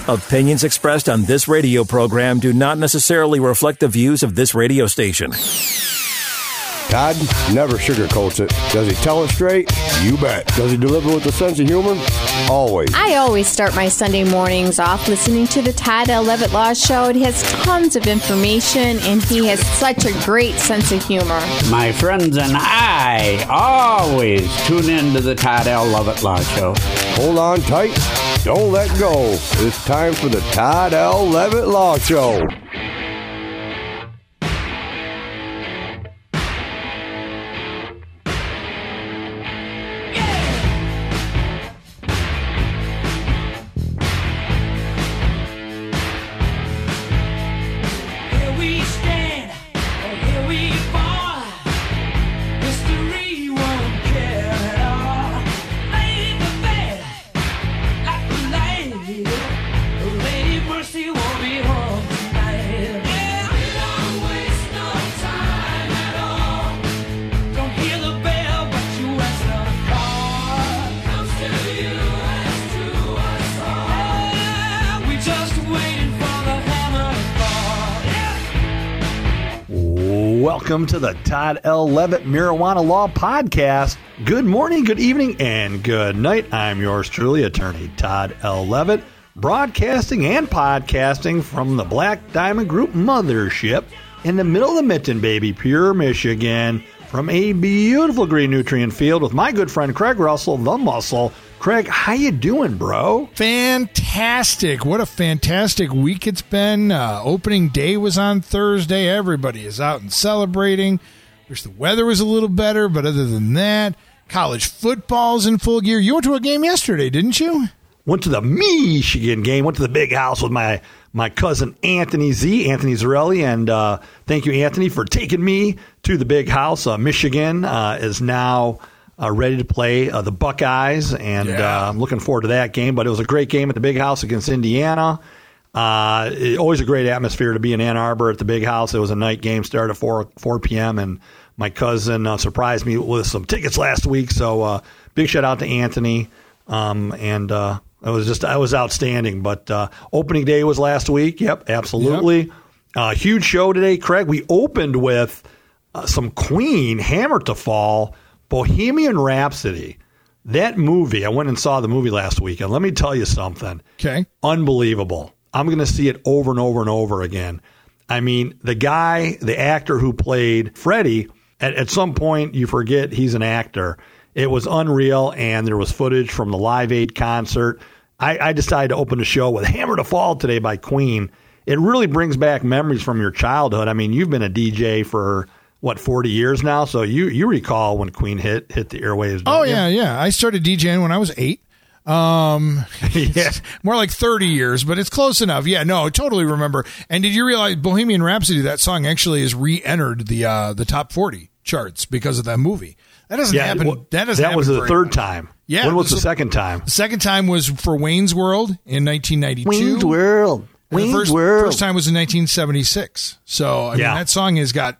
Opinions expressed on this radio program do not necessarily reflect the views of this radio station. Todd never sugarcoats it. Does he tell it straight? You bet. Does he deliver with a sense of humor? Always. I always start my Sunday mornings off listening to the Todd L. Levitt Law Show. It has tons of information, and he has such a great sense of humor. My friends and I always tune in to the Todd L. Levitt Law Show. Hold on tight. Don't let go. It's time for the Todd L. Levitt Law Show. Welcome to the Todd L. Levitt Marijuana Law Podcast. Good morning, good evening, and good night. I'm yours truly, attorney Todd L. Levitt, broadcasting and podcasting from the Black Diamond Group mothership in the middle of the mitten, baby, Pure, Michigan, from a beautiful green nutrient field with my good friend Craig Russell, the Muscle. Craig, how you doing, bro? Fantastic. What a fantastic week it's been. Opening day was on Thursday. Everybody is out and celebrating. Wish the weather was a little better, but other than that, college football's in full gear. You went to a game yesterday, didn't you? Went to the Michigan game. Went to the big house with my cousin Anthony Zarelli, and thank you, Anthony, for taking me to the big house. Michigan is now ready to play the Buckeyes, and I'm looking forward to that game. But it was a great game at the big house against Indiana. Always a great atmosphere to be in Ann Arbor at the big house. It was a night game, started at 4 p.m., and my cousin surprised me with some tickets last week. So big shout out to Anthony, and it was outstanding. But opening day was last week. Yep, absolutely. Yep. Huge show today, Craig. We opened with some Queen, Hammer to Fall, Bohemian Rhapsody. That movie, I went and saw the movie last week, and let me tell you something. Okay. Unbelievable. I'm going to see it over and over and over again. I mean, the actor who played Freddie, at some point you forget he's an actor. It was unreal, and there was footage from the Live Aid concert. I decided to open the show with Hammer to Fall today by Queen. It really brings back memories from your childhood. I mean, you've been a DJ for 40 years now? So you recall when Queen hit the airwaves? Oh, yeah. I started DJing when I was 8. Yeah, more like 30 years, but it's close enough. Yeah, no, I totally remember. And did you realize Bohemian Rhapsody, that song actually has re-entered the top 40 charts because of that movie? That doesn't happen. That was the third time. Yeah. When was the second time? The second time was for Wayne's World in 1992. Wayne's World. First time was in 1976. So I mean, that song has got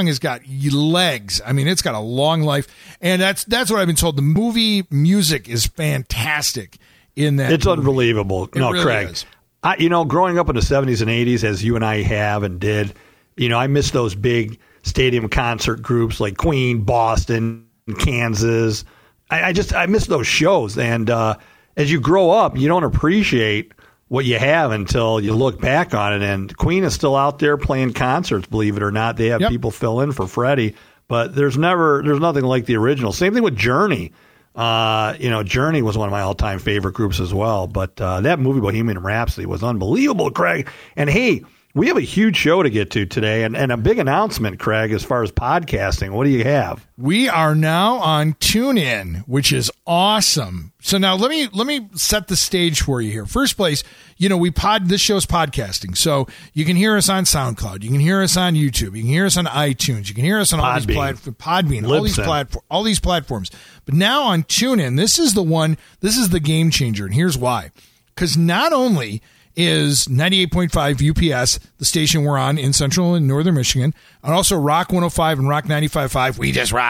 legs. I mean, it's got a long life, and that's what I've been told. The movie music is fantastic in that. It's movie. Unbelievable. It really Craig, is. Growing up in the 70s and 80s, as you and I have and did, I miss those big stadium concert groups like Queen, Boston, Kansas. I miss those shows, and as you grow up, you don't appreciate what you have until you look back on it. And Queen is still out there playing concerts, believe it or not. They have people fill in for Freddie, but there's nothing like the original. Same thing with Journey. Journey was one of my all-time favorite groups as well. But that movie, Bohemian Rhapsody, was unbelievable, Craig. And hey, we have a huge show to get to today, and a big announcement, Craig, as far as podcasting. What do you have? We are now on TuneIn, which is awesome. So now let me set the stage for you here. First place, this show's podcasting. So you can hear us on SoundCloud. You can hear us on YouTube. You can hear us on iTunes. You can hear us on all these platforms, Podbean, all these platforms. But now on TuneIn, this is the game changer. And here's why. Because not only is 98.5 UPS, the station we're on in central and northern Michigan, and also Rock 105 and Rock 95.5, we just rock,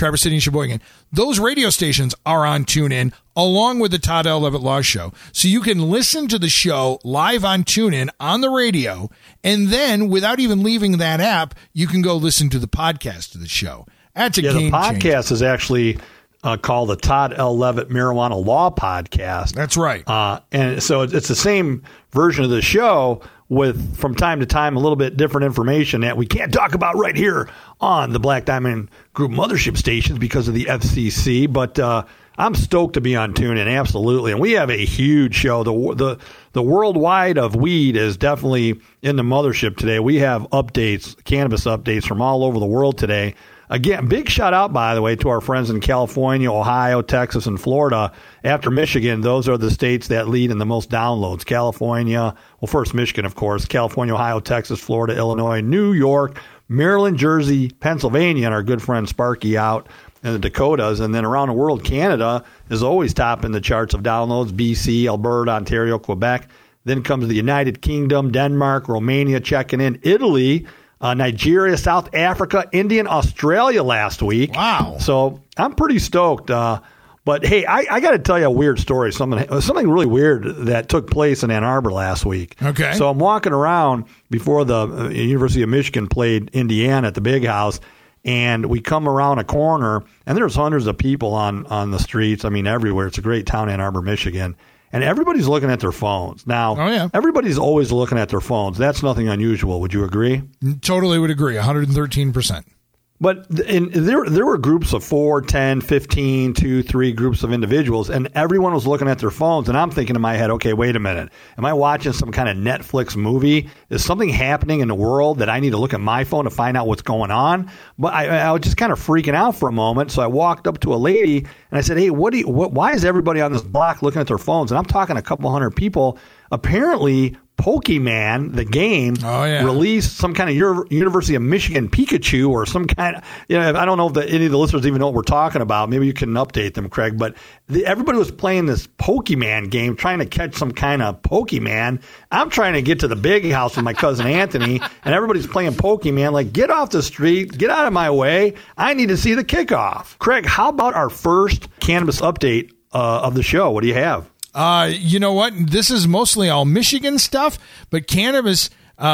Traverse City and Sheboygan. Those radio stations are on TuneIn along with the Todd L. Levitt Law Show. So you can listen to the show live on TuneIn on the radio, and then without even leaving that app, you can go listen to the podcast of the show. That's a game the podcast changer. is actually called the Todd L. Levitt Marijuana Law Podcast. That's right. And so it's the same version of the show with, from time to time, a little bit different information that we can't talk about right here on the Black Diamond Group mothership stations because of the FCC. But I'm stoked to be on TuneIn, absolutely. And we have a huge show. The worldwide of weed is definitely in the mothership today. We have updates, cannabis updates from all over the world today. Again, big shout out, by the way, to our friends in California, Ohio, Texas, and Florida. After Michigan, those are the states that lead in the most downloads. California, well, first Michigan, of course, California, Ohio, Texas, Florida, Illinois, New York, Maryland, Jersey, Pennsylvania, and our good friend Sparky out in the Dakotas. And then around the world, Canada is always topping the charts of downloads. BC, Alberta, Ontario, Quebec. Then comes the United Kingdom, Denmark, Romania checking in, Italy, Nigeria, South Africa, India, and Australia last week. Wow. So I'm pretty stoked. But, hey, I got to tell you a weird story, something really weird that took place in Ann Arbor last week. Okay. So I'm walking around before the University of Michigan played Indiana at the Big House, and we come around a corner, and there's hundreds of people on the streets. I mean, everywhere. It's a great town, Ann Arbor, Michigan. And everybody's looking at their phones. Now, Everybody's always looking at their phones. That's nothing unusual. Would you agree? Totally would agree, 113%. But there were groups of 4, 10, 15, 2, 3 groups of individuals, and everyone was looking at their phones. And I'm thinking in my head, okay, wait a minute. Am I watching some kind of Netflix movie? Is something happening in the world that I need to look at my phone to find out what's going on? But I was just kind of freaking out for a moment. So I walked up to a lady and I said, hey, why is everybody on this block looking at their phones? And I'm talking a couple hundred people. Apparently, Pokemon, the game, released some kind of University of Michigan Pikachu or some kind of, I don't know if any of the listeners even know what we're talking about. Maybe you can update them, Craig. But everybody was playing this Pokemon game, trying to catch some kind of Pokemon. I'm trying to get to the Big House with my cousin Anthony, and everybody's playing Pokemon. Like, get off the street, get out of my way. I need to see the kickoff. Craig, how about our first cannabis update of the show? What do you have? You know what? This is mostly all Michigan stuff, but cannabis,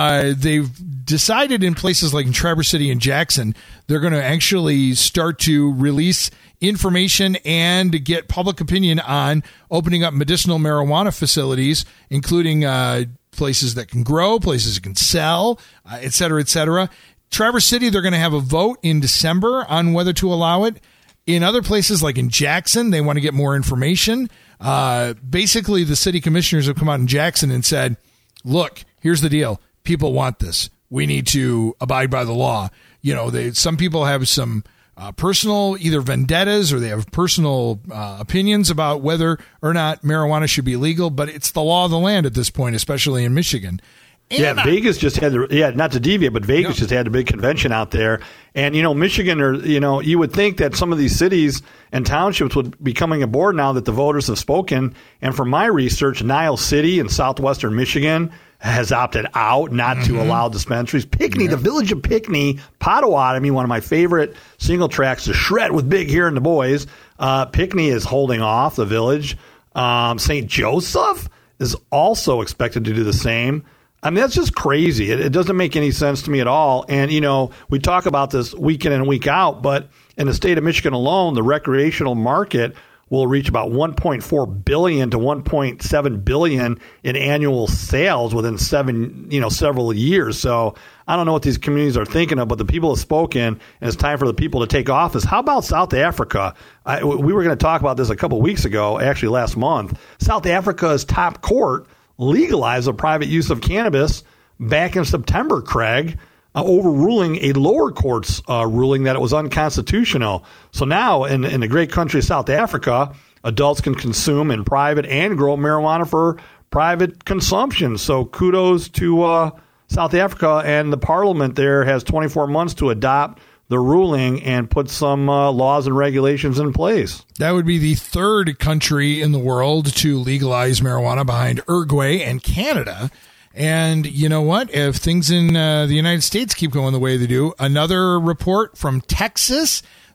they've decided in places like in Traverse City and Jackson, they're going to actually start to release information and get public opinion on opening up medicinal marijuana facilities, including places that can grow, places that can sell, et cetera, et cetera. Traverse City, they're going to have a vote in December on whether to allow it. In other places like in Jackson, they want to get more information. Basically, the city commissioners have come out in Jackson and said, look, here's the deal. People want this. We need to abide by the law. Some people have some personal either vendettas or they have personal opinions about whether or not marijuana should be legal, but it's the law of the land at this point, especially in Michigan. And Vegas just had not to deviate, but Vegas just had a big convention out there. And, Michigan, you would think that some of these cities and townships would be coming aboard now that the voters have spoken. And from my research, Niles City in southwestern Michigan has opted out not to allow dispensaries. Pinckney, the village of Pinckney, Potawatomi, one of my favorite single tracks to shred with Big here and the boys. Pinckney is holding off the village. St. Joseph is also expected to do the same. I mean, that's just crazy. It doesn't make any sense to me at all. And, we talk about this week in and week out, but in the state of Michigan alone, the recreational market will reach about $1.4 billion to $1.7 billion in annual sales within several years. So I don't know what these communities are thinking of, but the people have spoken, and it's time for the people to take office. How about South Africa? We were going to talk about this a couple weeks ago, actually last month. South Africa's top court legalized the private use of cannabis back in September, Craig, overruling a lower court's ruling that it was unconstitutional. So now in the great country of South Africa, adults can consume in private and grow marijuana for private consumption. So kudos to South Africa, and the parliament there has 24 months to adopt the ruling and put some laws and regulations in place. That would be the third country in the world to legalize marijuana behind Uruguay and Canada. And you know what? If things in the United States keep going the way they do, another report from Texas,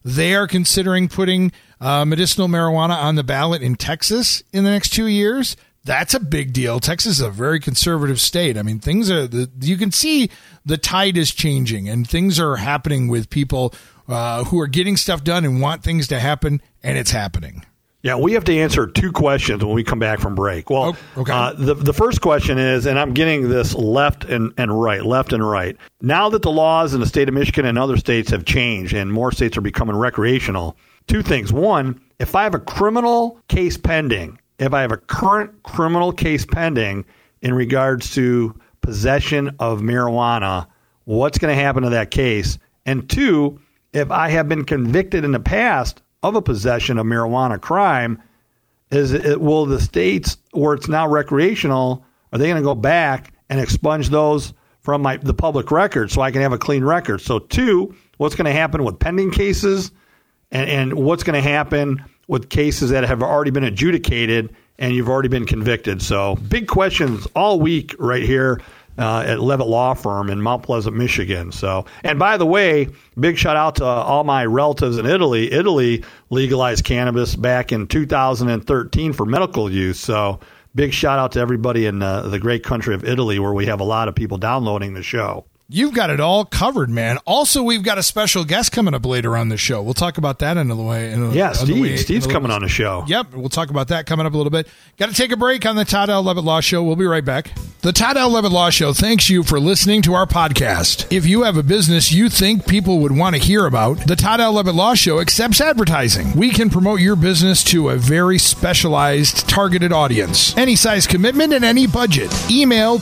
They are considering putting medicinal marijuana on the ballot in Texas in the next 2 years. That's a big deal. Texas is a very conservative state. I mean, you can see the tide is changing, and things are happening with people who are getting stuff done and want things to happen, and it's happening. Yeah, we have to answer 2 questions when we come back from break. Well, okay. The first question is, and I'm getting this left and right. Now that the laws in the state of Michigan and other states have changed and more states are becoming recreational, 2 things. 1, if I have a criminal case pending, if I have a current criminal case pending in regards to possession of marijuana, what's going to happen to that case? And 2, if I have been convicted in the past of a possession of marijuana crime, will the states where it's now recreational, are they going to go back and expunge those from the public record so I can have a clean record? So 2, what's going to happen with pending cases and what's going to happen with cases that have already been adjudicated and you've already been convicted? So big questions all week right here at Levitt Law Firm in Mount Pleasant, Michigan. So, and by the way, big shout out to all my relatives in Italy. Italy legalized cannabis back in 2013 for medical use. So big shout out to everybody in the great country of Italy, where we have a lot of people downloading the show. You've got it all covered, man. Also, we've got a special guest coming up later on the show. We'll talk about that another way. Steve's coming on the show. Yep, we'll talk about that coming up a little bit. Got to take a break on the Todd L. Levitt Law Show. We'll be right back. The Todd L. Levitt Law Show thanks you for listening to our podcast. If you have a business you think people would want to hear about, the Todd L. Levitt Law Show accepts advertising. We can promote your business to a very specialized, targeted audience. Any size commitment and any budget. Email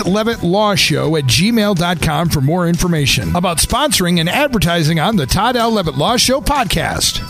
toddlevittlawshow@gmail.com for more information about sponsoring and advertising on the Todd L. Levitt Law Show podcast.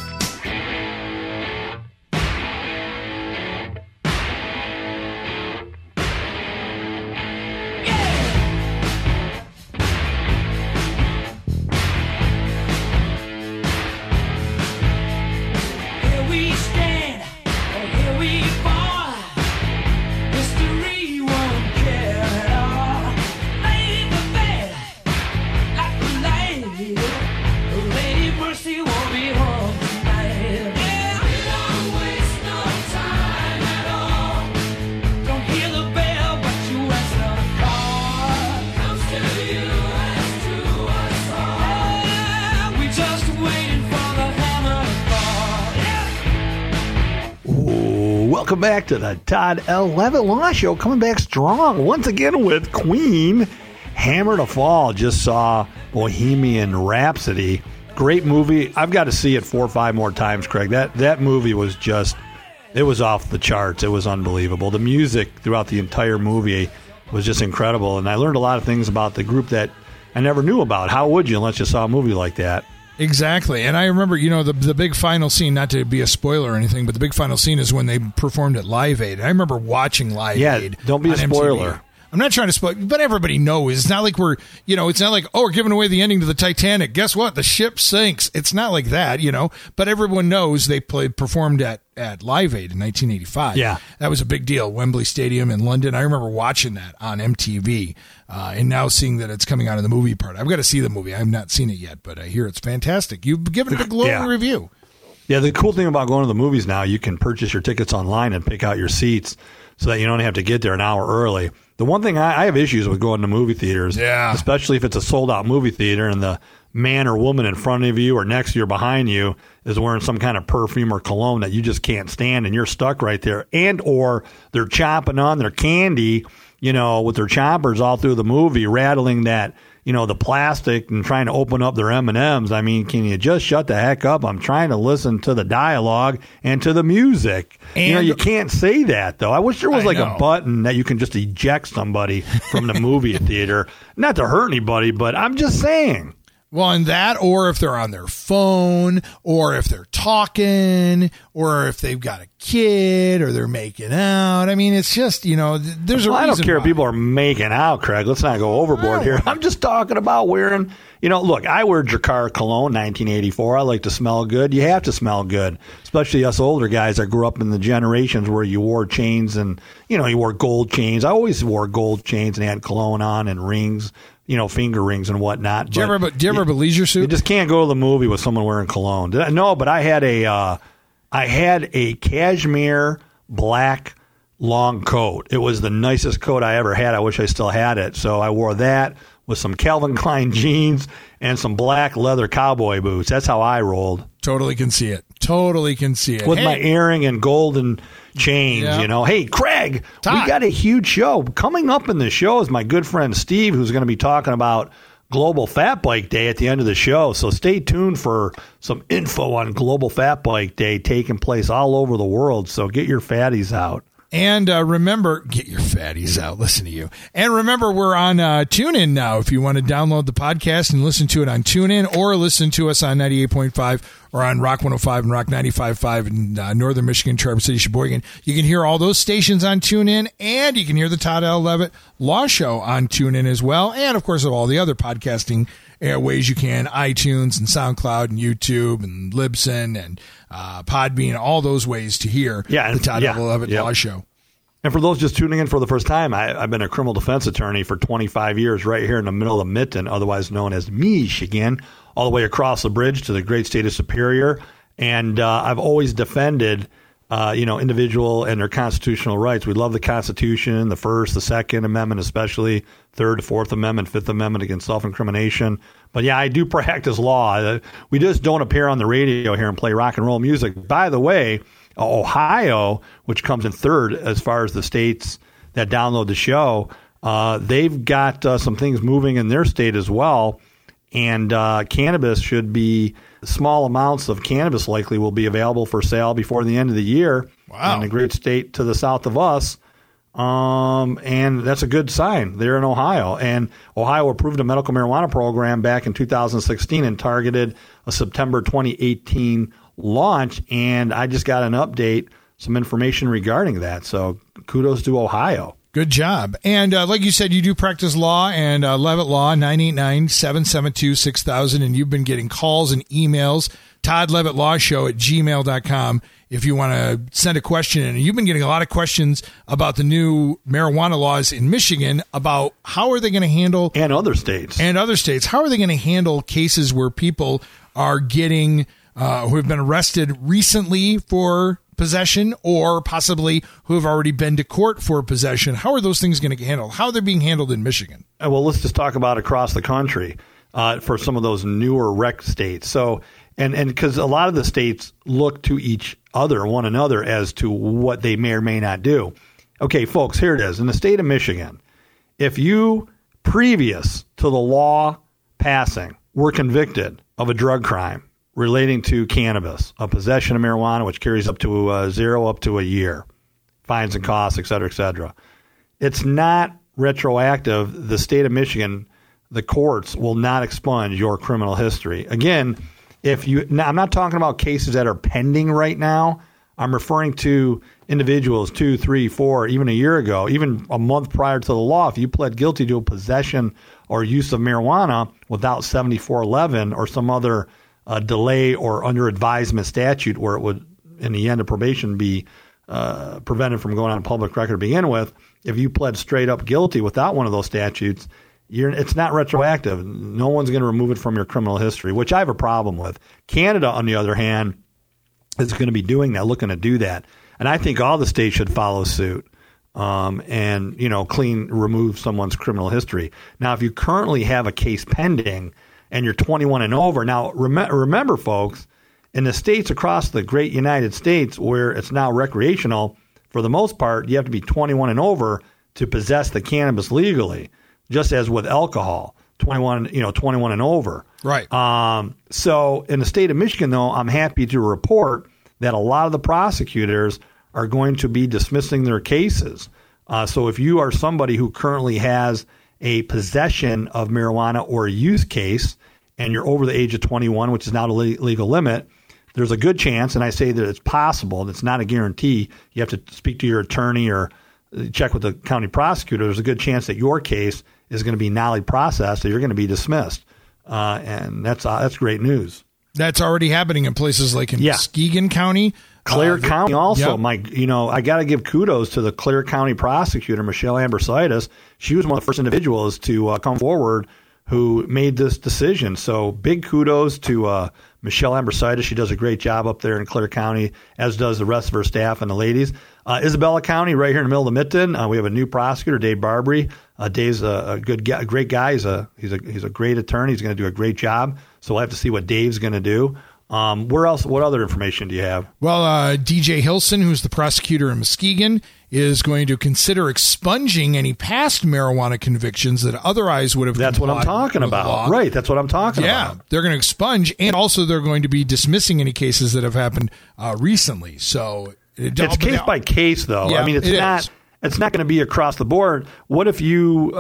Welcome back to the Todd L. Levitt Law Show, coming back strong once again with Queen. Hammer to Fall. Just saw Bohemian Rhapsody. Great movie. I've got to see it 4 or 5 more times, Craig. That movie was just, it was off the charts. It was unbelievable. The music throughout the entire movie was just incredible, and I learned a lot of things about the group that I never knew about. How would you unless you saw a movie like that? Exactly. And I remember, the big final scene, not to be a spoiler or anything, but the big final scene is when they performed at Live Aid. I remember watching Live Aid. Yeah, don't be a spoiler. MTV. I'm not trying to spoil, but everybody knows. It's not like we're not like, we're giving away the ending to the Titanic. Guess what? The ship sinks. It's not like that, but everyone knows they performed at Live Aid in 1985. Yeah. That was a big deal. Wembley Stadium in London. I remember watching that on MTV and now seeing that it's coming out of the movie part. I've got to see the movie. I've not seen it yet, but I hear it's fantastic. You've given it a glowing review. Yeah, the cool thing about going to the movies now, you can purchase your tickets online and pick out your seats so that you don't have to get there an hour early. The one thing I have issues with going to movie theaters, especially if it's a sold-out movie theater and the man or woman in front of you or next to you or behind you is wearing some kind of perfume or cologne that you just can't stand and you're stuck right there, and or they're chomping on their candy, with their chompers all through the movie, rattling that, the plastic and trying to open up their M&Ms. I mean, can you just shut the heck up? I'm trying to listen to the dialogue and to the music. And you can't say that, though. I wish there was a button that you can just eject somebody from the movie theater. Not to hurt anybody, but I'm just saying. Well, and that, or if they're on their phone, or if they're talking, or if they've got a kid, or they're making out. I mean, it's just, there's a reason. I don't care if people are making out, Craig. Let's not go overboard here. I'm just talking about wearing, look, I wear Drakkar cologne, 1984. I like to smell good. You have to smell good, especially us older guys that grew up in the generations where you wore chains and, you wore gold chains. I always wore gold chains and had cologne on and rings. finger rings and whatnot. Do you ever have a leisure suit? You just can't go to the movie with someone wearing cologne. No, but I had a cashmere black long coat. It was the nicest coat I ever had. I wish I still had it. So I wore that with some Calvin Klein jeans and some black leather cowboy boots. That's how I rolled. Totally can see it. With my earring and golden chains, Hey, Craig, we got a huge show. Coming up in the show is my good friend Steve, who's going to be talking about Global Fat Bike Day at the end of the show. So stay tuned for some info on Global Fat Bike Day taking place all over the world. So get your fatties out. And remember, get your fatties out. Listen to you. And remember, we're on TuneIn now. If you want to download the podcast and listen to it on TuneIn, or listen to us on 98.5 or on Rock 105 and Rock 95.5 in Northern Michigan, Traverse City, Sheboygan, you can hear all those stations on TuneIn, and you can hear the Todd L. Levitt Law Show on TuneIn as well. And, of course, all the other podcasting ways you can, iTunes and SoundCloud and YouTube and Libsyn and Podbean, all those ways to hear the Todd L. Levitt Law Show. And for those just tuning in for the first time, I've been a criminal defense attorney for 25 years right here in the middle of Mitten, otherwise known as Michigan, all the way across the bridge to the great state of Superior. And I've always defended individual and their constitutional rights. We love the Constitution, the First, the Second Amendment, especially Third, Fourth Amendment, Fifth Amendment against self-incrimination. But yeah, I do practice law. We just don't appear on the radio here and play rock and roll music. By the way, Ohio, which comes in third as far as the states that download the show, they've got some things moving in their state as well. And cannabis should be, small amounts of cannabis likely will be available for sale before the end of the year. Wow. In the great state to the south of us. And that's a good sign. They're in Ohio. And Ohio approved a medical marijuana program back in 2016 and targeted a September 2018 launch. And I just got an update, some information regarding that. So kudos to Ohio. Good job. And like you said, you do practice law, and Levitt Law, 989-772-6000. And you've been getting calls and emails, toddlevittlaw@gmail.com. If you want to send a question in. And you've been getting a lot of questions about the new marijuana laws in Michigan, about how are they going to handle... And other states. How are they going to handle cases where people are getting... who have been arrested recently for possession, or possibly who have already been to court for possession? How are those things going to get handled? How are they being handled in Michigan? Well, let's just talk about across the country for some of those newer rec states. So, and because a lot of the states look to one another as to what they may or may not do. Okay, folks, here it is. In the state of Michigan, if you, previous to the law passing, were convicted of a drug crime relating to cannabis, a possession of marijuana, which carries up to 0 up to a year, fines and costs, et cetera, it's not retroactive. The state of Michigan, the courts will not expunge your criminal history. Again, now I'm not talking about cases that are pending right now. I'm referring to individuals 2, 3, 4, even a year ago, even a month prior to the law. If you pled guilty to a possession or use of marijuana without 7411 or some other delay or under advisement statute where it would, in the end of probation, be prevented from going on public record to begin with, if you pled straight up guilty without one of those statutes, it's not retroactive. No one's going to remove it from your criminal history, which I have a problem with. Canada, on the other hand, is going to be doing that, looking to do that. And I think all the states should follow suit and, remove someone's criminal history. Now, if you currently have a case pending and you're 21 and over, now remember, folks, in the states across the great United States where it's now recreational, for the most part, you have to be 21 and over to possess the cannabis legally, just as with alcohol, 21 and over. Right. So in the state of Michigan, though, I'm happy to report that a lot of the prosecutors are going to be dismissing their cases. So if you are somebody who currently has a possession of marijuana or a use case, and you're over the age of 21, which is now the legal limit, there's a good chance, and I say that it's possible, and it's not a guarantee. You have to speak to your attorney or check with the county prosecutor. There's a good chance that your case is going to be nolly processed, so you're going to be dismissed. And that's great news. That's already happening in places like in Muskegon County. Clare County also, I got to give kudos to the Clare County prosecutor, Michelle Ambrositis. She was one of the first individuals to come forward who made this decision. So big kudos to Michelle Ambrositis. She does a great job up there in Clare County, as does the rest of her staff and the ladies. Isabella County, right here in the middle of Midton, we have a new prosecutor, Dave Barbary. Dave's a great guy. He's a great attorney. He's going to do a great job. So we'll have to see what Dave's going to do. Where else? What other information do you have? Well, DJ Hilson, who's the prosecutor in Muskegon, is going to consider expunging any past marijuana convictions that otherwise would have. That's what I'm talking about. Right. That's what I'm talking about. Yeah, they're going to expunge, and also they're going to be dismissing any cases that have happened recently. So it's case by case, though. Yeah, I mean, it's not going to be across the board. What if you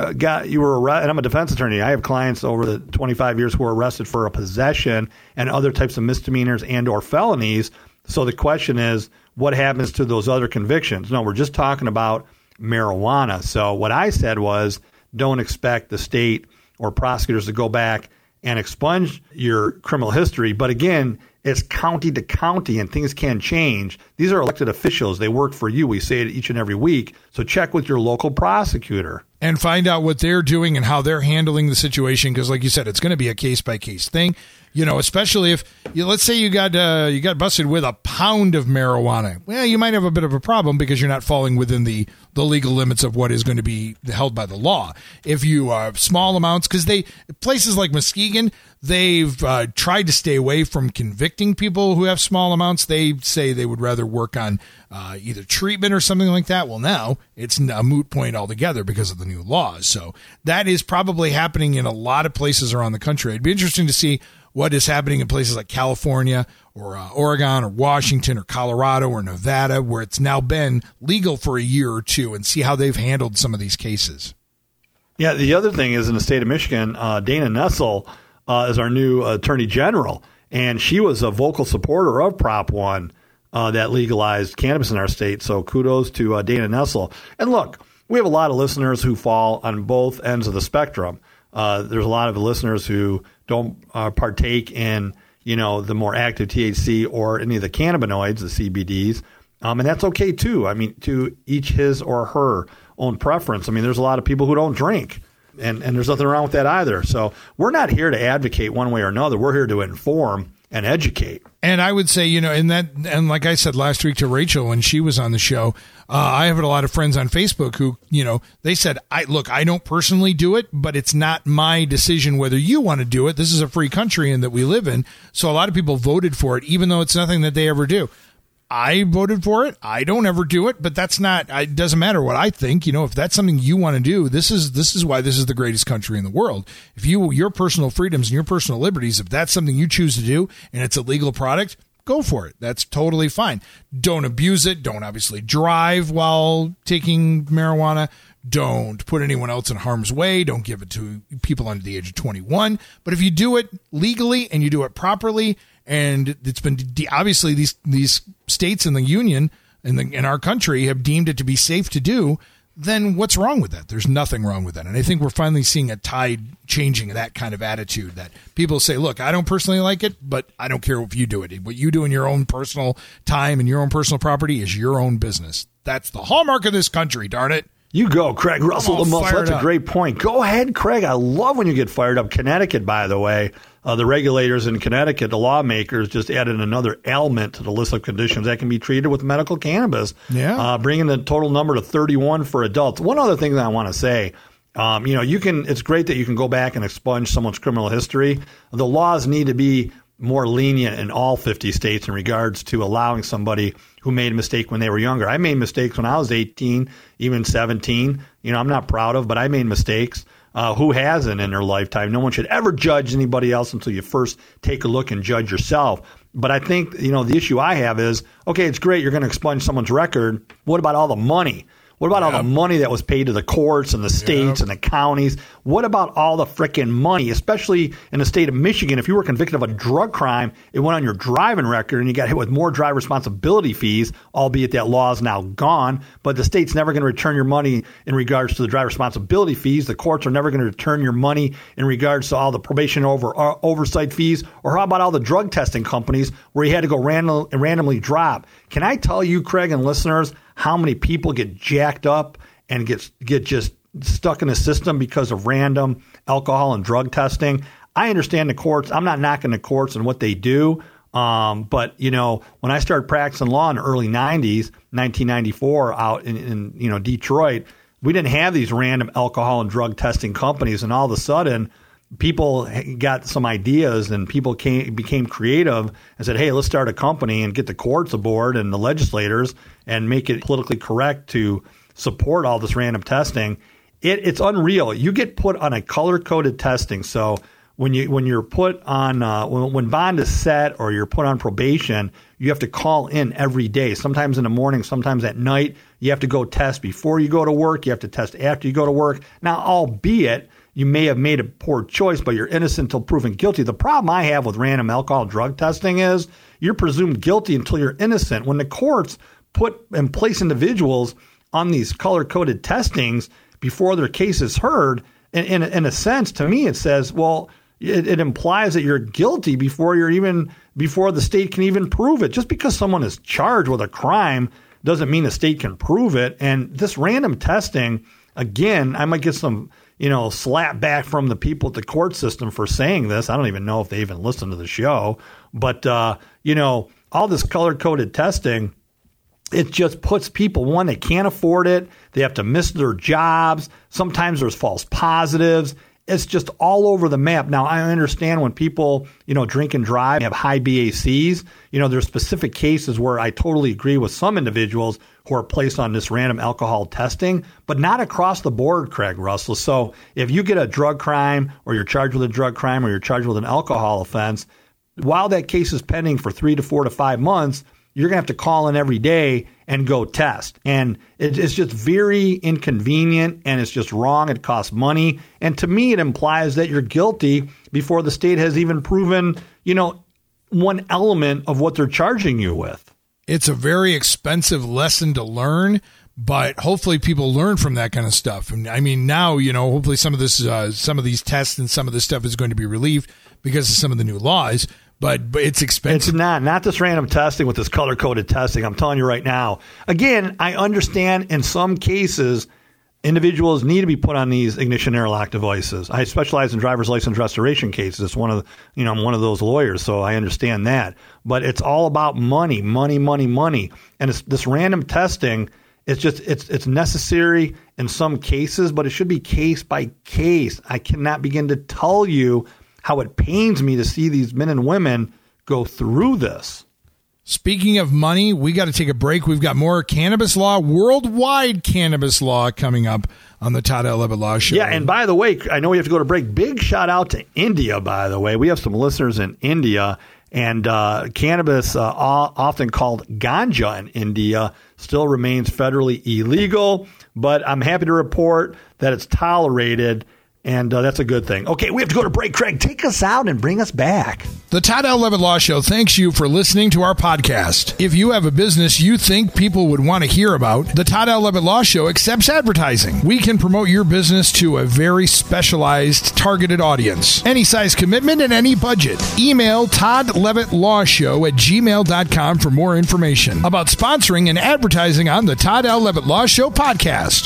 were arrested? And I'm a defense attorney. I have clients over the 25 years who were arrested for a possession and other types of misdemeanors and or felonies. So the question is, what happens to those other convictions? No, we're just talking about marijuana. So what I said was, don't expect the state or prosecutors to go back and expunge your criminal history. But again, it's county to county and things can change. These are elected officials. They work for you. We say it each and every week. So check with your local prosecutor. And find out what they're doing and how they're handling the situation. Because like you said, it's going to be a case-by-case thing. You know, especially if, let's say you got busted with a pound of marijuana. Well, you might have a bit of a problem because you're not falling within the legal limits of what is going to be held by the law. If you small amounts, because places like Muskegon, they've tried to stay away from convicting people who have small amounts. They say they would rather work on either treatment or something like that. Well, now it's a moot point altogether because of the new laws. So that is probably happening in a lot of places around the country. It'd be interesting to see what is happening in places like California or Oregon or Washington or Colorado or Nevada, where it's now been legal for a year or two, and see how they've handled some of these cases. Yeah, the other thing is in the state of Michigan, Dana Nessel is our new attorney general, and she was a vocal supporter of Prop 1 that legalized cannabis in our state. So kudos to Dana Nessel. And look, we have a lot of listeners who fall on both ends of the spectrum. There's a lot of listeners who don't partake in, the more active THC or any of the cannabinoids, the CBDs. And that's okay, too. I mean, to each his or her own preference. I mean, there's a lot of people who don't drink, and there's nothing wrong with that either. So we're not here to advocate one way or another. We're here to inform and educate. And I would say, and like I said last week to Rachel when she was on the show, I have a lot of friends on Facebook who, they said, I don't personally do it, but it's not my decision whether you want to do it. This is a free country and that we live in. So a lot of people voted for it, even though it's nothing that they ever do. I voted for it. I don't ever do it, but it doesn't matter what I think. If that's something you want to do, this is why this is the greatest country in the world. If your personal freedoms and your personal liberties, if that's something you choose to do and it's a legal product, go for it. That's totally fine. Don't abuse it. Don't obviously drive while taking marijuana. Don't put anyone else in harm's way. Don't give it to people under the age of 21. But if you do it legally and you do it properly, and it's been obviously these states in the union in our country have deemed it to be safe to do, then what's wrong with that? There's nothing wrong with that. And I think we're finally seeing a tide changing of that kind of attitude that people say, look, I don't personally like it, but I don't care if you do it. What you do in your own personal time and your own personal property is your own business. That's the hallmark of this country, darn it. You go, Craig Russell. That's a great point. Go ahead, Craig. I love when you get fired up. Connecticut, by the way, the regulators in Connecticut, the lawmakers, just added another element to the list of conditions that can be treated with medical cannabis, bringing the total number to 31 for adults. One other thing that I want to say, it's great that you can go back and expunge someone's criminal history. The laws need to be more lenient in all 50 states in regards to allowing somebody who made a mistake when they were younger. I made mistakes when I was 18, even 17. I'm not proud of, but I made mistakes. Who hasn't in their lifetime? No one should ever judge anybody else until you first take a look and judge yourself. But I think, the issue I have is, okay, it's great you're going to expunge someone's record. What about all the money? What about all the money that was paid to the courts and the states and the counties? What about all the frickin' money, especially in the state of Michigan? If you were convicted of a drug crime, it went on your driving record and you got hit with more driver responsibility fees, albeit that law is now gone. But the state's never going to return your money in regards to the driver responsibility fees. The courts are never going to return your money in regards to all the probation oversight fees. Or how about all the drug testing companies where you had to go randomly drop? Can I tell you, Craig and listeners, how many people get jacked up and get just stuck in the system because of random alcohol and drug testing? I understand the courts. I'm not knocking the courts and what they do. But, when I started practicing law in the early 90s, 1994 out in Detroit, we didn't have these random alcohol and drug testing companies. And all of a sudden, people got some ideas and people became creative and said, hey, let's start a company and get the courts aboard and the legislators and make it politically correct to support all this random testing. It's unreal. You get put on a color-coded testing. So when you're put on when bond is set or you're put on probation, you have to call in every day, sometimes in the morning, sometimes at night. You have to go test before you go to work. You have to test after you go to work. Now, albeit you may have made a poor choice, but you're innocent until proven guilty. The problem I have with random alcohol drug testing is you're presumed guilty until you're innocent. When the courts put and place individuals on these color-coded testings before their case is heard, in a sense, to me, it says, well, it implies that you're guilty before the state can even prove it. Just because someone is charged with a crime doesn't mean the state can prove it. And this random testing, again, I might get some slap back from the people at the court system for saying this. I don't even know if they even listen to the show. But, all this color-coded testing, it just puts people, one, they can't afford it. They have to miss their jobs. Sometimes there's false positives. It's just all over the map. Now, I understand when people, drink and drive, have high BACs. There's specific cases where I totally agree with some individuals who are placed on this random alcohol testing, but not across the board, Craig Russell. So if you get a drug crime or you're charged with a drug crime or you're charged with an alcohol offense, while that case is pending for 3 to 4 to 5 months, you're going to have to call in every day and go test. And it's just very inconvenient and it's just wrong. It costs money. And to me, it implies that you're guilty before the state has even proven, one element of what they're charging you with. It's a very expensive lesson to learn, but hopefully people learn from that kind of stuff. And I mean, now, hopefully some of these tests and some of this stuff is going to be relieved because of some of the new laws. But it's expensive. It's not this random testing with this color-coded testing. I'm telling you right now. Again, I understand in some cases individuals need to be put on these ignition airlock devices. I specialize in driver's license restoration cases. It's I'm one of those lawyers, so I understand that. But it's all about money. And it's this random testing. It's necessary in some cases, but it should be case by case. I cannot begin to tell you how it pains me to see these men and women go through this. Speaking of money, we got to take a break. We've got more cannabis law, worldwide cannabis law coming up on the Todd L. Levitt Law Show. Yeah, and by the way, I know we have to go to break. Big shout out to India, by the way. We have some listeners in India, and cannabis, often called ganja in India, still remains federally illegal. But I'm happy to report that it's tolerated. And that's a good thing. Okay, we have to go to break. Craig, take us out and bring us back. The Todd L. Levitt Law Show thanks you for listening to our podcast. If you have a business you think people would want to hear about, the Todd L. Levitt Law Show accepts advertising. We can promote your business to a very specialized, targeted audience. Any size commitment and any budget. Email toddlevittlawshow@gmail.com for more information about sponsoring and advertising on the Todd L. Levitt Law Show podcast.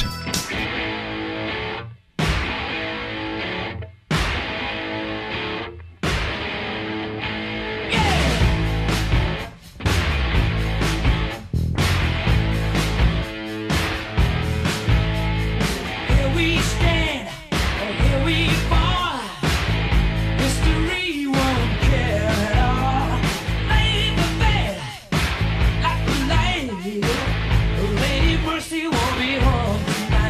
Lady Mercy won't be home tonight.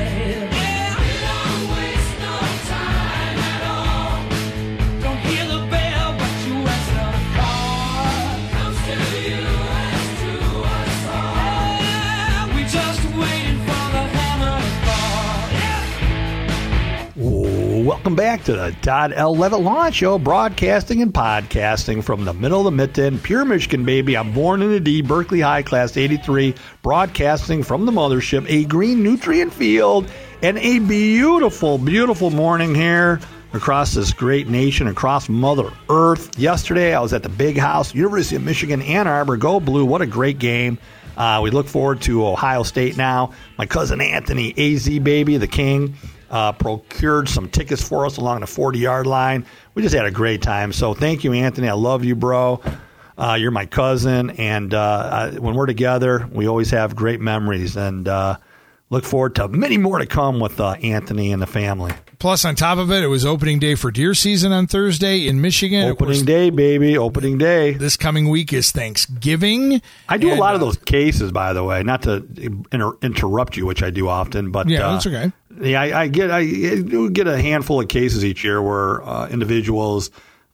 Welcome back to the Todd L. Levitt Lawn Show, broadcasting and podcasting from the middle of the mitten, pure Michigan, baby. I'm born in the D, Berkeley High, class 83, broadcasting from the mothership, a green nutrient field, and a beautiful, beautiful morning here across this great nation, across Mother Earth. Yesterday, I was at the Big House, University of Michigan, Ann Arbor. Go Blue. What a great game. We look forward to Ohio State now. My cousin Anthony, AZ baby, the king, procured some tickets for us along the 40-yard line. We just had a great time. So thank you, Anthony. I love you, bro. You're my cousin. And when we're together, we always have great memories. And look forward to many more to come with Anthony and the family. Plus, on top of it, it was opening day for deer season on Thursday in Michigan. Opening day, baby. Opening day. This coming week is Thanksgiving. I do a lot of those cases, by the way. Not to interrupt you, which I do often, but yeah, that's okay. Yeah, I do get a handful of cases each year where individuals,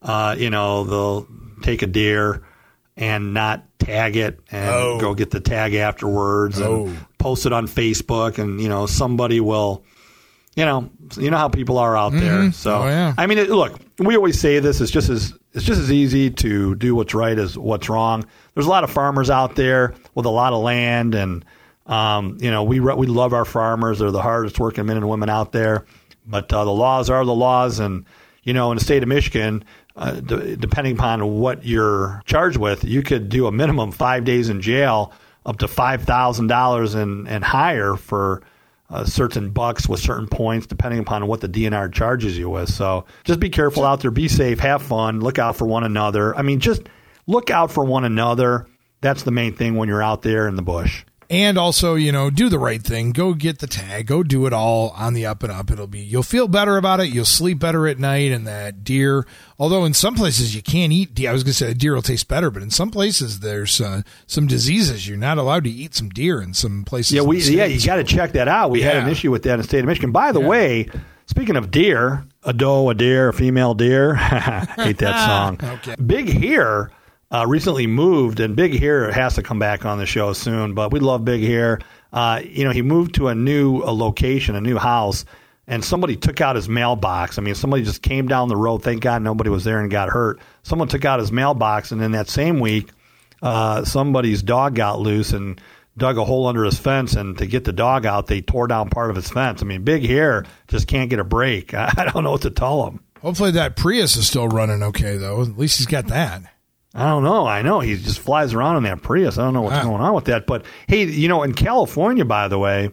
they'll take a deer and not tag it and go get the tag afterwards and post it on Facebook, and somebody will. You know how people are out there. So, I mean, look, we always say this. It's just as easy to do what's right as what's wrong. There's a lot of farmers out there with a lot of land, and we love our farmers. They're the hardest working men and women out there. But the laws are the laws, and in the state of Michigan, depending upon what you're charged with, you could do a minimum 5 days in jail, up to $5,000 and higher for. Certain bucks with certain points, depending upon what the DNR charges you with. So just be careful out there. Be safe. Have fun. Look out for one another. I mean, just look out for one another. That's the main thing when you're out there in the bush. And also, do the right thing. Go get the tag. Go do it all on the up and up. You'll feel better about it. You'll sleep better at night. And that deer, although in some places you can't eat deer. I was going to say a deer will taste better, but in some places there's some diseases. You're not allowed to eat some deer in some places. Yeah, you got to check that out. We had an issue with that in the state of Michigan. By the way, speaking of deer, a doe, a deer, a female deer. Hate that song. Okay. Big Hair. Recently moved, and Big Hair has to come back on the show soon, but we love Big Hair. He moved to a new location, a new house, and somebody took out his mailbox. I mean, somebody just came down the road. Thank God nobody was there and got hurt. Someone took out his mailbox, and then that same week, somebody's dog got loose and dug a hole under his fence, and to get the dog out, they tore down part of his fence. I mean, Big Hair just can't get a break. I don't know what to tell him. Hopefully that Prius is still running okay, though. At least he's got that. I don't know. I know he just flies around in that Prius. I don't know what's going on with that. But hey, in California, by the way,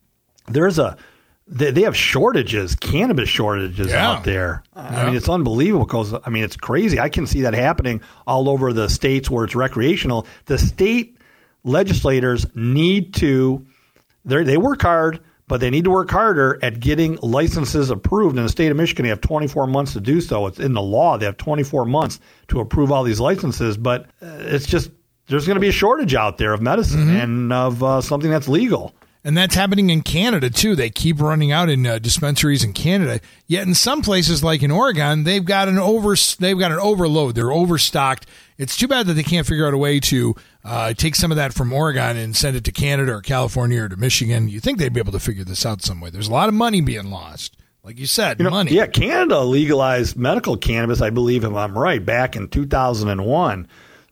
they have shortages, cannabis shortages out there. I mean, it's unbelievable because it's crazy. I can see that happening all over the states where it's recreational. The state legislators need to. They work hard. But they need to work harder at getting licenses approved. In the state of Michigan, they have 24 months to do so. It's in the law. They have 24 months to approve all these licenses. But it's just there's going to be a shortage out there of medicine and of something that's legal. And that's happening in Canada, too. They keep running out in dispensaries in Canada. Yet in some places, like in Oregon, they've got an overload. They're overstocked. It's too bad that they can't figure out a way to take some of that from Oregon and send it to Canada or California or to Michigan. You think they'd be able to figure this out some way. There's a lot of money being lost. Like you said, money. Yeah, Canada legalized medical cannabis, I believe, if I'm right, back in 2001.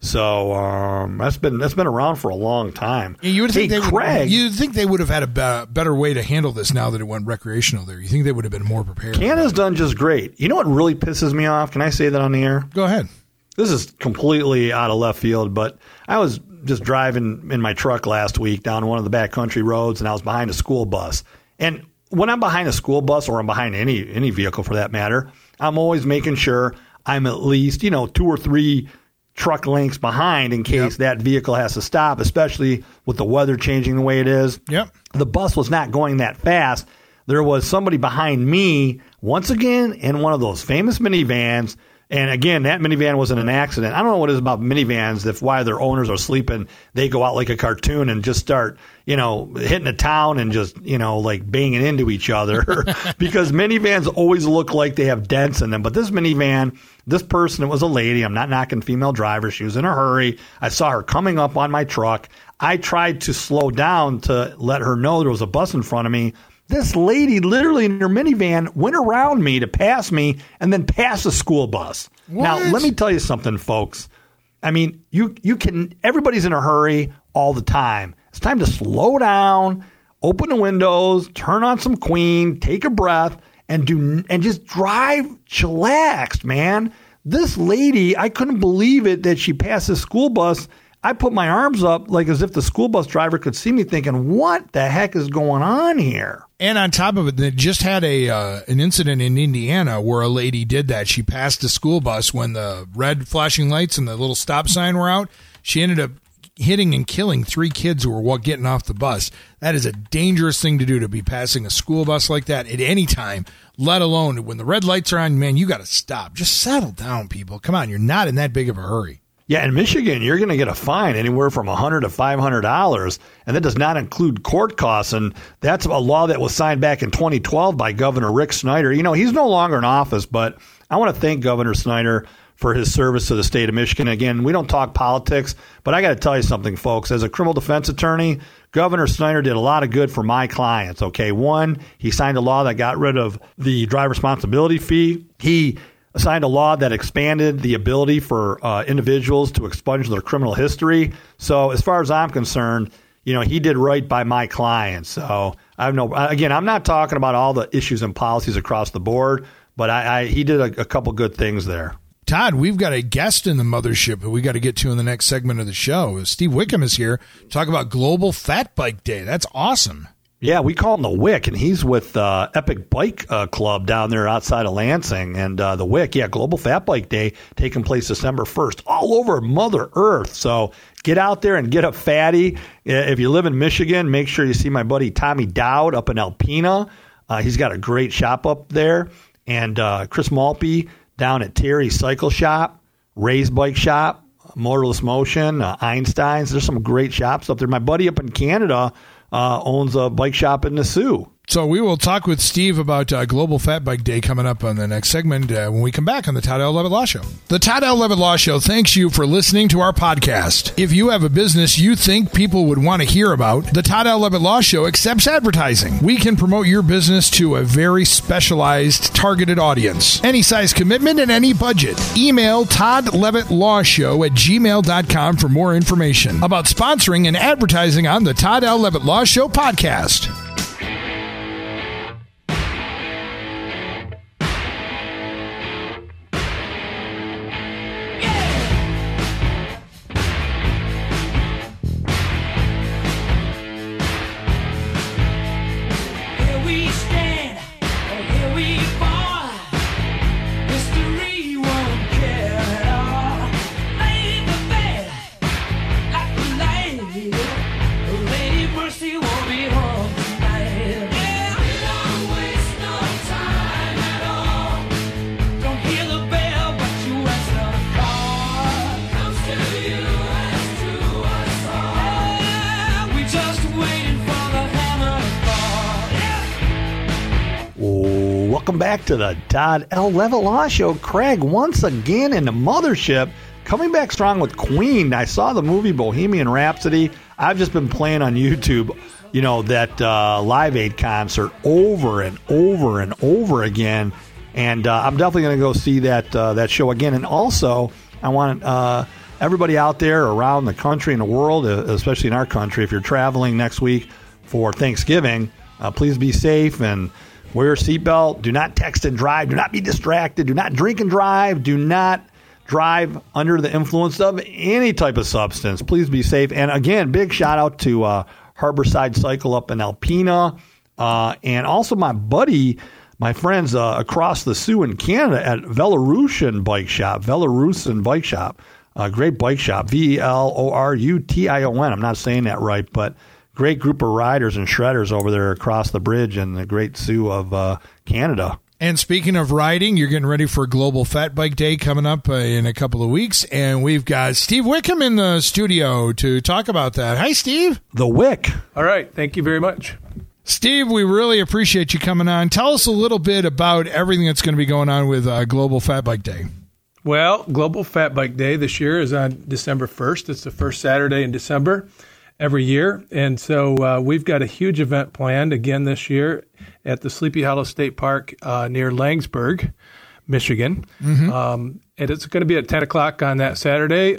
So that's been around for a long time. Yeah, you would think they would have had a better way to handle this now that it went recreational there. You think they would have been more prepared? Canada's done just great. You know what really pisses me off? Can I say that on the air? Go ahead. This is completely out of left field, but I was just driving in my truck last week down one of the backcountry roads, and I was behind a school bus. And when I'm behind a school bus, or I'm behind any vehicle for that matter, I'm always making sure I'm at least 2 or 3 truck lengths behind in case that vehicle has to stop, especially with the weather changing the way it is. Yep. The bus was not going that fast. There was somebody behind me, once again, in one of those famous minivans. And again, that minivan was in an accident. I don't know what it is about minivans, if while their owners are sleeping, they go out like a cartoon and just start, hitting a town and just, like banging into each other. Because minivans always look like they have dents in them. But this minivan, this person, it was a lady. I'm not knocking female drivers. She was in a hurry. I saw her coming up on my truck. I tried to slow down to let her know there was a bus in front of me. This lady literally in her minivan went around me to pass me and then pass a school bus. What? Now, let me tell you something, folks. I mean, you can. Everybody's in a hurry all the time. It's time to slow down, open the windows, turn on some Queen, take a breath, and just drive chillaxed, man. This lady, I couldn't believe it that she passed the school bus. I put my arms up like as if the school bus driver could see me, thinking, what the heck is going on here? And on top of it, they just had an incident in Indiana where a lady did that. She passed a school bus when the red flashing lights and the little stop sign were out. She ended up hitting and killing 3 kids who were getting off the bus. That is a dangerous thing to do, to be passing a school bus like that at any time, let alone when the red lights are on. Man, you got to stop. Just settle down, people. Come on, you're not in that big of a hurry. Yeah, in Michigan, you're going to get a fine anywhere from $100 to $500, and that does not include court costs. And that's a law that was signed back in 2012 by Governor Rick Snyder. You know, he's no longer in office, but I want to thank Governor Snyder for his service to the state of Michigan. Again, we don't talk politics, but I got to tell you something, folks. As a criminal defense attorney, Governor Snyder did a lot of good for my clients. Okay, one, he signed a law that got rid of the driver responsibility fee. He signed a law that expanded the ability for individuals to expunge their criminal history. So as far as I'm concerned, you know, he did right by my clients. So I'm not talking about all the issues and policies across the board, but he did a couple good things there. Todd, we've got a guest in the mothership that we got to get to in the next segment of the show. Steve Wickham is here to talk about Global Fat Bike Day. That's awesome. Yeah, we call him the Wick, and he's with Epic Bike Club down there outside of Lansing. And the Wick, Global Fat Bike Day taking place December 1st all over Mother Earth. So get out there and get a fatty. If you live in Michigan, make sure you see my buddy Tommy Dowd up in Alpena. He's got a great shop up there. And Chris Malpe down at Terry Cycle Shop, Ray's Bike Shop, Motorless Motion, Einstein's. There's some great shops up there. My buddy up in Canada owns a bike shop in Nassau. So we will talk with Steve about Global Fat Bike Day coming up on the next segment when we come back on the Todd L. Levitt Law Show. The Todd L. Levitt Law Show thanks you for listening to our podcast. If you have a business you think people would want to hear about, the Todd L. Levitt Law Show accepts advertising. We can promote your business to a very specialized, targeted audience. Any size commitment and any budget. Email toddlevittlawshow@gmail.com for more information about sponsoring and advertising on the Todd L. Levitt Law Show podcast. Welcome back to the Todd L. Levitt Law Show. Craig, once again in the mothership, coming back strong with Queen. I saw the movie Bohemian Rhapsody. I've just been playing on YouTube, you know, that Live Aid concert over and over and over again. And I'm definitely going to go see that show again. And also, I want everybody out there around the country and the world, especially in our country, if you're traveling next week for Thanksgiving, please be safe and wear your seatbelt. Do not text and drive. Do not be distracted. Do not drink and drive. Do not drive under the influence of any type of substance. Please be safe. And again, big shout out to Harborside Cycle up in Alpena. And also my friends across the Sioux in Canada at Velarusian Bike Shop. Great bike shop. Velourution. I'm not saying that right, but great group of riders and shredders over there across the bridge in the great Sioux of Canada. And speaking of riding, you're getting ready for Global Fat Bike Day coming up in a couple of weeks. And we've got Steve Wickham in the studio to talk about that. Hi, Steve. The Wick. All right. Thank you very much. Steve, we really appreciate you coming on. Tell us a little bit about everything that's going to be going on with Global Fat Bike Day. Well, Global Fat Bike Day this year is on December 1st. It's the first Saturday in December. every year. And so we've got a huge event planned again this year at the Sleepy Hollow State Park near Langsburg, Michigan. And it's going to be at 10 o'clock on that Saturday.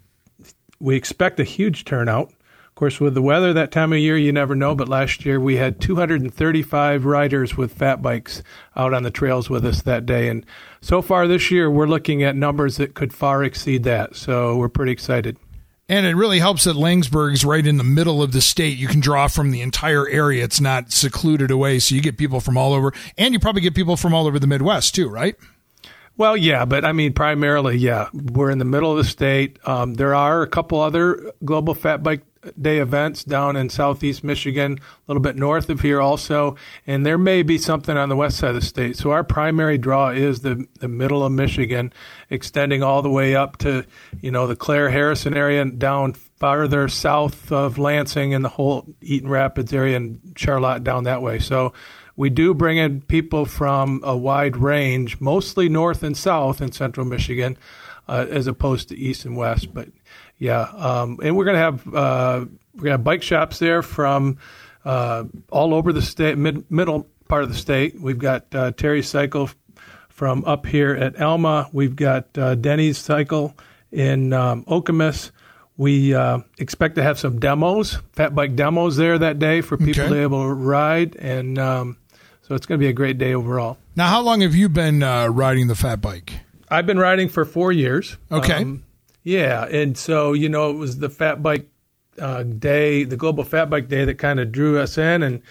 We expect a huge turnout. Of course, with the weather that time of year, you never know. But last year we had 235 riders with fat bikes out on the trails with us that day. And so far this year, we're looking at numbers that could far exceed that. So we're pretty excited. And it really helps that Langsburg's right in the middle of the state. You can draw from the entire area. It's not secluded away. So you get people from all over. And you probably get people from all over the Midwest too, right? Well, yeah, but I mean, primarily, yeah. We're in the middle of the state. There are a couple other Global Fat Bike Day events down in southeast Michigan, a little bit north of here also, and there may be something on the west side of the state. So our primary draw is the middle of Michigan, extending all the way up to, the Clare Harrison area and down farther south of Lansing and the whole Eaton Rapids area and Charlotte down that way. So we do bring in people from a wide range, mostly north and south in central Michigan, as opposed to east and west. But yeah, and we're gonna have bike shops there from all over the state, middle part of the state. We've got Terry's Cycle from up here at Elma. We've got Denny's Cycle in Okemos. We expect to have some demos, fat bike demos there that day for people to be able to ride, and so it's going to be a great day overall. Now, how long have you been riding the fat bike? I've been riding for 4 years. Okay. Yeah, and so, it was the Fat Bike Day, the Global Fat Bike Day that kind of drew us in, and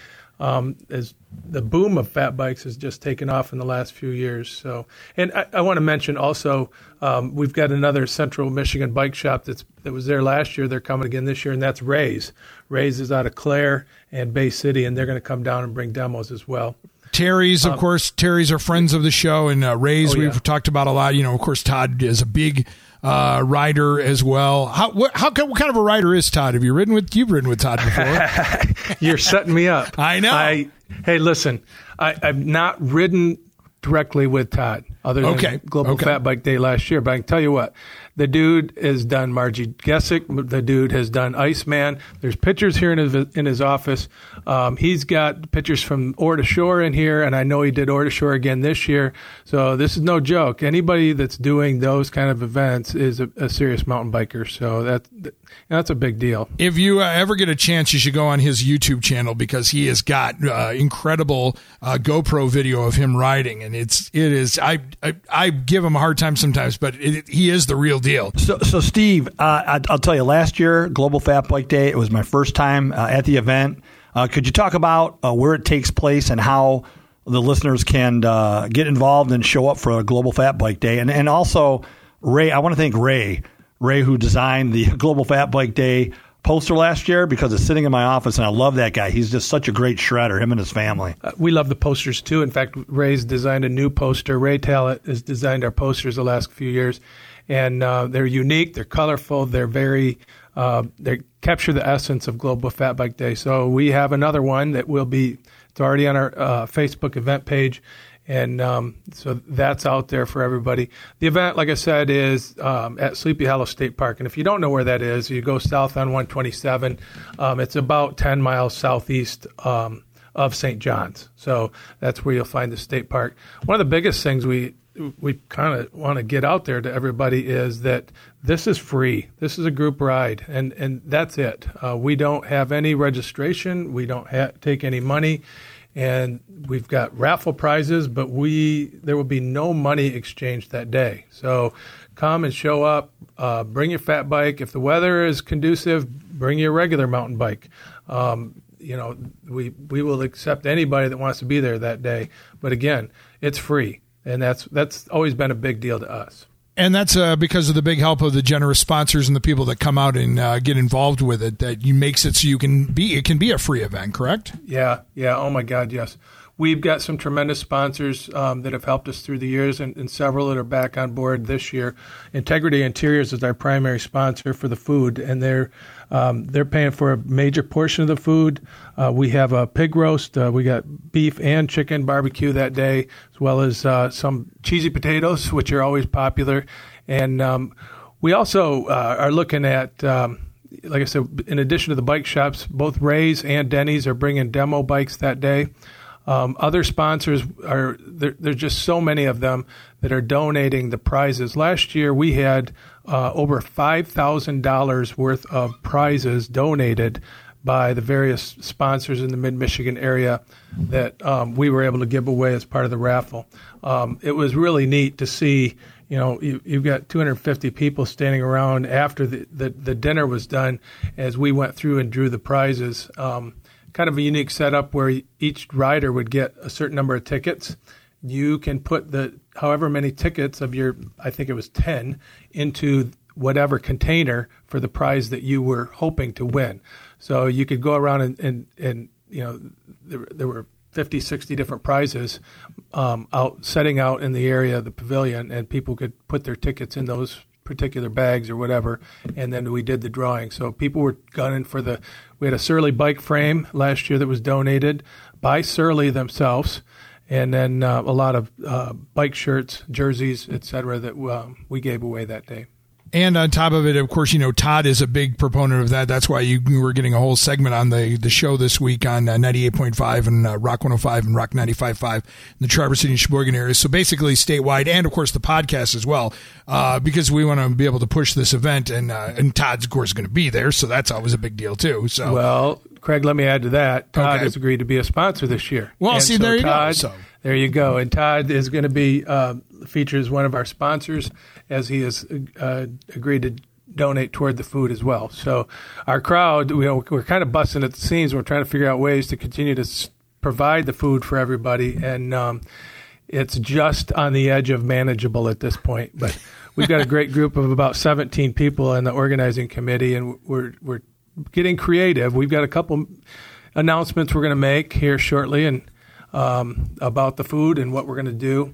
as the boom of fat bikes has just taken off in the last few years. So, and I want to mention also, we've got another Central Michigan bike shop that was there last year. They're coming again this year, and that's Ray's. Ray's is out of Clare and Bay City, and they're going to come down and bring demos as well. Terry's, of course, Terry's are friends of the show, and Ray's we've talked about a lot. Of course, Todd is a big rider as well. What kind of a rider is Todd? You've ridden with Todd before. You're setting me up. I know. Hey, listen, I've not ridden directly with Todd other than Global Fat Bike Day last year, but I can tell you what, the dude has done Margie Gessick. The dude has done Iceman. There's pictures here in his office. He's got pictures from Ore to Shore in here, and I know he did Ore to Shore again this year. So this is no joke. Anybody that's doing those kind of events is a serious mountain biker. So that's a big deal. If you ever get a chance, you should go on his YouTube channel because he has got incredible GoPro video of him riding, and it is. I give him a hard time sometimes, but he is the real deal. So Steve, I'll tell you, last year, Global Fat Bike Day, it was my first time at the event. Could you talk about where it takes place and how the listeners can get involved and show up for a Global Fat Bike Day? And also, Ray, I want to thank Ray, who designed the Global Fat Bike Day poster last year because it's sitting in my office, and I love that guy. He's just such a great shredder, him and his family. We love the posters, too. In fact, Ray's designed a new poster. Ray Tallett has designed our posters the last few years, and they're unique, they're colorful, they're very they capture the essence of Global Fat Bike Day. So we have another one that it's already on our Facebook event page, and so that's out there for everybody. The event, like I said, is at Sleepy Hollow State Park. And if you don't know where that is, you go south on 127. It's about 10 miles southeast of St. John's. So that's where you'll find the state park. One of the biggest things we kind of want to get out there to everybody is that this is free. This is a group ride, and that's it. We don't have any registration. We don't take any money. And we've got raffle prizes, but there will be no money exchanged that day. So come and show up, bring your fat bike. If the weather is conducive, bring your regular mountain bike. We will accept anybody that wants to be there that day. But again, it's free, and that's always been a big deal to us. And that's because of the big help of the generous sponsors and the people that come out and get involved with it. That makes it so it can be a free event, correct? Yeah. Oh my God, yes. We've got some tremendous sponsors that have helped us through the years, and several that are back on board this year. Integrity Interiors is our primary sponsor for the food, and they're paying for a major portion of the food. We have a pig roast. We got beef and chicken barbecue that day, as well as some cheesy potatoes, which are always popular. And we also are looking at like I said, in addition to the bike shops, both Ray's and Denny's are bringing demo bikes that day. Other sponsors are there's just so many of them that are donating the prizes. Last year we had over $5,000 worth of prizes donated by the various sponsors in the Mid-Michigan area that we were able to give away as part of the raffle. It was really neat to see. You've got 250 people standing around after the dinner was done as we went through and drew the prizes. Kind of a unique setup where each rider would get a certain number of tickets. You can put however many tickets of your, I think it was 10, into whatever container for the prize that you were hoping to win. So you could go around and there were 50, 60 different prizes setting out in the area of the pavilion, and people could put their tickets in those particular bags or whatever, and then we did the drawing. So people were gunning for we had a Surly bike frame last year that was donated by Surly themselves, and then a lot of bike shirts, jerseys, etc. that we gave away that day. And on top of it, of course, Todd is a big proponent of that. That's why you were getting a whole segment on the show this week on 98.5 and Rock 105 and Rock 95.5 in the Traverse City and Sheboygan areas. So basically statewide, and of course the podcast as well, because we want to be able to push this event. And Todd's, of course, going to be there, so that's always a big deal too. So well, Craig, let me add to that. Todd has agreed to be a sponsor this year. Well, and see, there you Todd, go. So. There you go. And Todd is going to be features one of our sponsors, as he has agreed to donate toward the food as well. So our crowd, we're kind of busting at the seams. We're trying to figure out ways to continue to provide the food for everybody, and it's just on the edge of manageable at this point. But we've got a great group of about 17 people in the organizing committee, and we're getting creative. We've got a couple announcements we're going to make here shortly, and about the food and what we're going to do.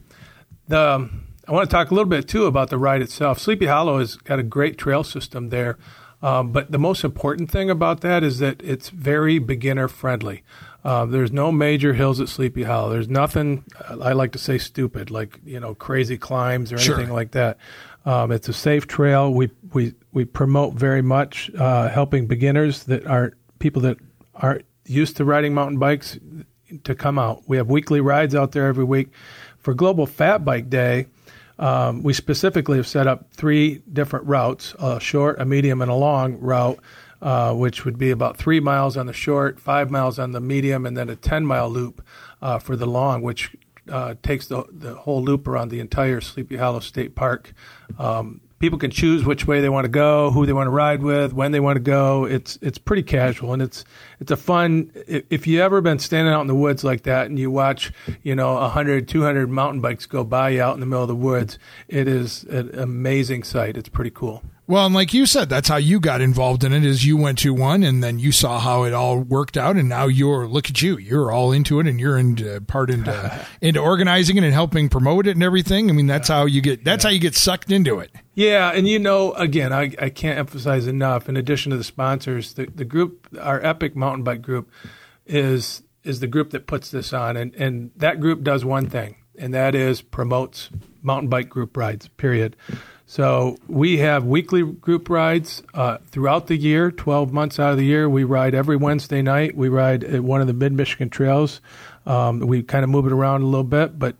I want to talk a little bit, too, about the ride itself. Sleepy Hollow has got a great trail system there, but the most important thing about that is that it's very beginner-friendly. There's no major hills at Sleepy Hollow. There's nothing, I like to say, stupid, like crazy climbs or anything like that. It's a safe trail. We promote very much helping beginners that are people that aren't used to riding mountain bikes to come out. We have weekly rides out there every week. For Global Fat Bike Day, we specifically have set up 3 different routes, a short, a medium, and a long route, which would be about 3 miles on the short, 5 miles on the medium, and then a 10-mile loop for the long, which takes the whole loop around the entire Sleepy Hollow State Park. People can choose which way they want to go, who they want to ride with, when they want to go. It's pretty casual, and it's a fun. If you ever been standing out in the woods like that and you watch 100, 200 mountain bikes go by you out in the middle of the woods, it is an amazing sight. It's pretty cool. Well, and like you said, that's how you got involved in it, is you went to one and then you saw how it all worked out, and now look at you. You're all into it, and you're into organizing it and helping promote it and everything. I mean, that's how you get sucked into it. Yeah, and again, I can't emphasize enough, in addition to the sponsors, the group, our Epic Mountain Bike group, is the group that puts this on, and that group does one thing, and that is promotes mountain bike group rides, period. So we have weekly group rides throughout the year, 12 months out of the year. We ride every Wednesday night. We ride at one of the Mid-Michigan trails. We kind of move it around a little bit, but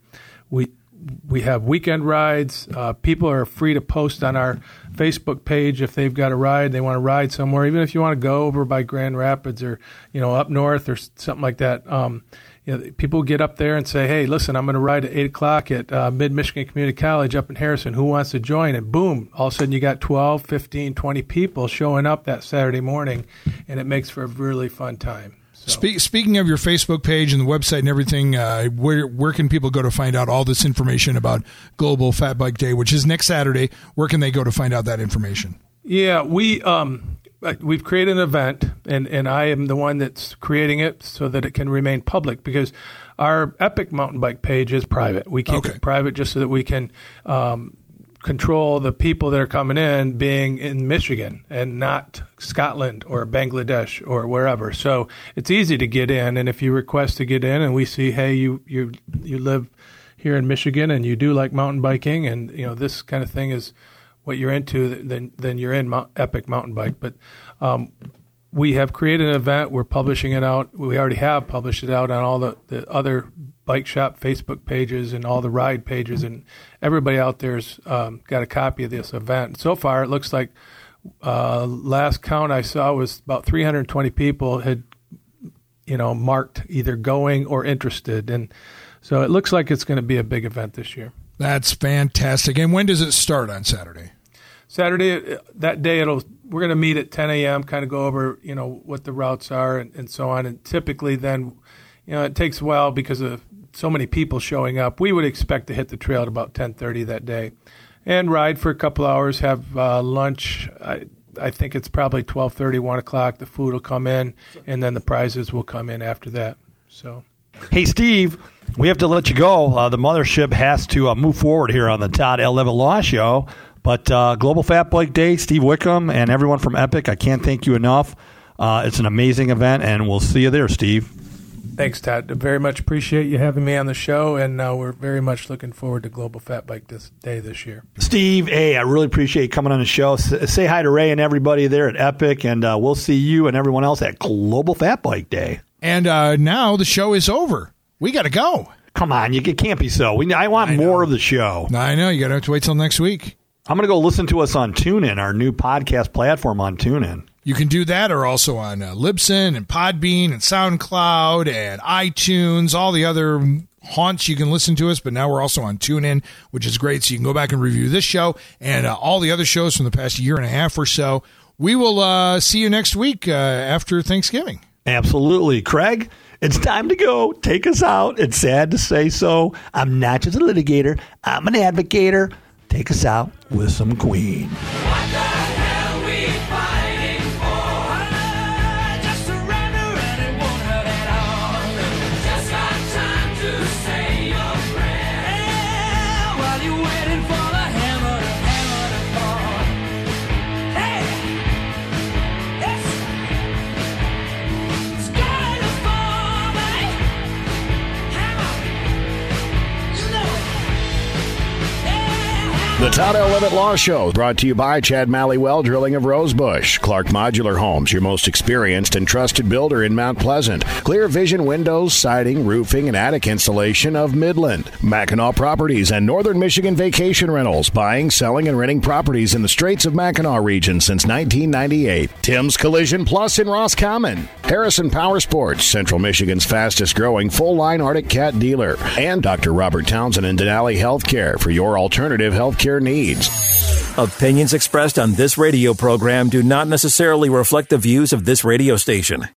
we have weekend rides. People are free to post on our Facebook page if they've got a ride, they want to ride somewhere, even if you want to go over by Grand Rapids or up north or something like that. People get up there and say, hey, listen, I'm going to ride at 8 o'clock at Mid-Michigan Community College up in Harrison. Who wants to join? And boom, all of a sudden you got 12, 15, 20 people showing up that Saturday morning, and it makes for a really fun time. So. Speaking of your Facebook page and the website and everything, where can people go to find out all this information about Global Fat Bike Day, which is next Saturday? Where can they go to find out that information? Yeah, we've created an event, and I am the one that's creating it so that it can remain public, because our Epic mountain bike page is private. We keep it private just so that we can control the people that are coming in being in Michigan and not Scotland or Bangladesh or wherever. So it's easy to get in, and if you request to get in and we see, hey, you live here in Michigan and you do like mountain biking, and this kind of thing is what you're into, then you're in Epic Mountain Bike. But we have created an event. We're publishing it out. We already have published it out on all the other bike shop Facebook pages and all the ride pages, and everybody out there's got a copy of this event. So far, it looks like last count I saw was about 320 people had, marked either going or interested, and so it looks like it's going to be a big event this year. That's fantastic. And when does it start on Saturday? Saturday, that day, we're going to meet at 10 a.m., kind of go over, what the routes are and so on. And typically then, it takes a while because of so many people showing up. We would expect to hit the trail at about 10:30 that day and ride for a couple hours, have lunch. I think it's probably 12:30, 1 o'clock. The food will come in, and then the prizes will come in after that. So, hey, Steve, we have to let you go. The mothership has to move forward here on the Todd L. Levitt Law Show. But Global Fat Bike Day, Steve Wickham and everyone from Epic, I can't thank you enough. It's an amazing event, and we'll see you there, Steve. Thanks, Todd. I very much appreciate you having me on the show, and we're very much looking forward to Global Fat Bike Day this year. Steve, hey, I really appreciate you coming on the show. Say hi to Ray and everybody there at Epic, and we'll see you and everyone else at Global Fat Bike Day. And now the show is over. We got to go. Come on, it can't be so. I want more of the show. I know. You got to have to wait till next week. I'm going to go listen to us on TuneIn, our new podcast platform on TuneIn. You can do that, or also on Libsyn and Podbean and SoundCloud and iTunes, all the other haunts you can listen to us. But now we're also on TuneIn, which is great. So you can go back and review this show and all the other shows from the past year and a half or so. We will see you next week after Thanksgiving. Absolutely. Craig, it's time to go. Take us out. It's sad to say so. I'm not just a litigator. I'm an advocator. Take us out with some Queen. What the hell we fighting for? Just surrender and it won't hurt at all. Just got time to say your prayer. Yeah, while you're waiting for the hammer to fall. Hey, it's going to fall, buddy. Hammer, you know it. The Todd L. Levitt Law Show, brought to you by Chad Mallywell Drilling of Rosebush, Clark Modular Homes, your most experienced and trusted builder in Mount Pleasant, Clear Vision Windows, Siding, Roofing, and Attic Installation of Midland, Mackinac Properties and Northern Michigan Vacation Rentals, buying, selling, and renting properties in the Straits of Mackinac region since 1998, Tim's Collision Plus in Roscommon, Harrison Power Sports, Central Michigan's fastest growing full-line Arctic Cat dealer, and Dr. Robert Townsend and Denali Healthcare for your alternative healthcare needs. Opinions expressed on this radio program do not necessarily reflect the views of this radio station.